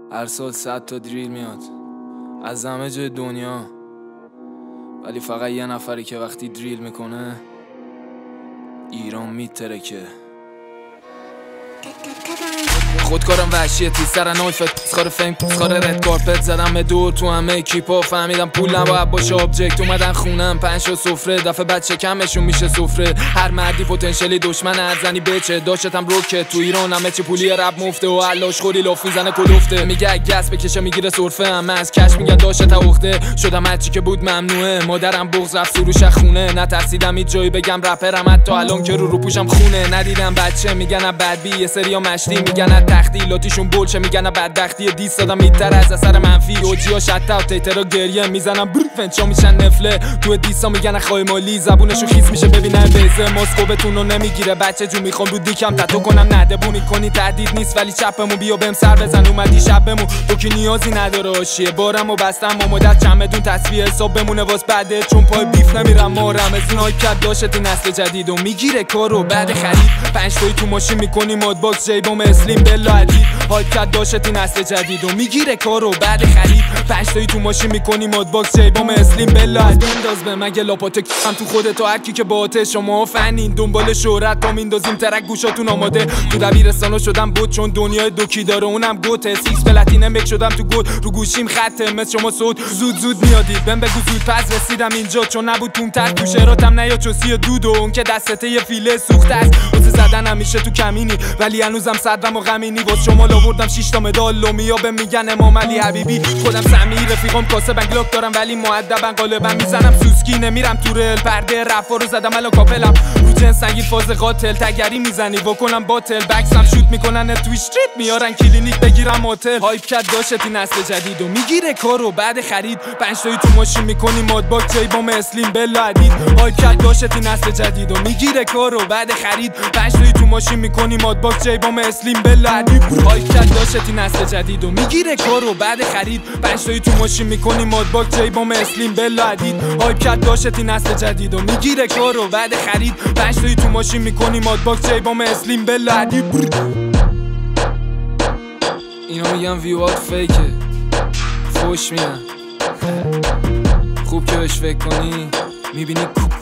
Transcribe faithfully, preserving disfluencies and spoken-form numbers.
هر سال صد تا دریل میاد از همه جای دنیا، ولی فقط یه نفری که وقتی دریل میکنه ایران میترکه. خودکارم وحشیه تی سر نایفت سخار فیم سخار رد کارپت زدم به دور تو همه اکیپا، فهمیدم پول نباید باشه آبجکت. اومدن خونم پنج تا سفره دفعه بعد شکمشون میشه سفره. هر مردی پتانسیلی دشمن هر زنی بچه داشتم روکت. تو ایران همه چی پولی رب مفته و علاش خوری لاف میزنه کلفته. میگه اگه گس بکشه میگیره سرفه، همه از کش میگن داشته تاخته. شدم هرچی که بود ممنوعه، مادرم بغض رفت سروش خونه. نترسیدم هیچ جایی بگم رپرم، حتی الان که رو رو پوشم خونه. ندیدم بچه میگن بد بی، یه سریا مشتی میگن تختی، لاتیشون بولچه میگن بدبختی. دیس دادم میتر از اثر منفی، اوجیا شتا و تیترا گریه میزنم برو فنچا میشن نفله. تو دیسا میگن خواهی مالی، زبونشو خیس میشه ببینن بیزه. ماسکو بتونو نمیگیره بچه جو، میخوام رو دیکم تتو کنم ندبونی کنی. تهدید نیست ولی چپمو بیا بهم سر بزن. اومدی شبمو تو که نیازی نداره آشیه، بارمو بستم و مدت چمدون تصویه حساب بمونه واس بعده، چون پای بیف نمیرم مارم. از اون هایکت داشت این نسل جدید و میگیره کارو بعد خرید. پنج تایی تو ماشین میکنی ماد باکس جیبم اسلیم بلا عدید. هایکت داشت این نسل جدید و میگیره کارو بعد خرید. پنج تایی تو ماشین میکنی ماد باکس جیبم اسلیم بلا عدید. بنداز به مگه لاپات هم تو خودت و هر کی که باته. شما فنین دنبال شهرت تا میندازیم ترک گوشاتون آماده. تو دبیرستانو شدم بود چون دنیای دوکی داره اونم گوته. سیکس پلاتینم بک شدم تو گل رو گوشیم خطه مثل شما صوت زود زود میادید. بهم بگو زود پس رسیدم اینجا، چون نبود تون تک تو شعراتم نیا چوسی دود و اون که دستته یه فیله سوخته است. واسه زدن همیشه تو کمینی ولی هنوزم صدرم و غمینی. واسه شما آوردم شش تا مدال لومیا به میگن امام علی حبیبی. خودم سمیر رفیقم کاسه بنگلاک دارم ولی مؤدبن غالبا میزنم سوسکی. نمیرم تو رل پرده رفا رو زدم الان کاپلم رو جنس سنگین فاز قاتل. تگری میزنی واکنم باطل بکسم شوت میکنن تو استریت میارن کلینیک بگیرم هتل. هایپ کد داشت این نسل جدید و میگیره کارو بعد خرید. پنج تایی تو ماشین میکنی ماد باکس جیبام اسلیم بلا عدید. هایپ کد داشت این نسل جدید و میگیره کارو بعد خرید. پنج تایی تو ماشین میکنی ماد باکس جیبام اسلیم بلا عدید. هایپ کد داشت این نسل جدید و میگیره کارو بعد خرید. پنج تایی تو ماشین میکنی ماد باکس جیبام اسلیم بلا عدید. هایپ کد داشت این نسل جدید و میگیره کارو بعد خرید. پنج تایی تو ماشین میکنی ماد باکس جیبام اسلیم بلا عدید. اینا میگن ویوات فیکه فوش میان، خوب که بهش فکر کنی میبینی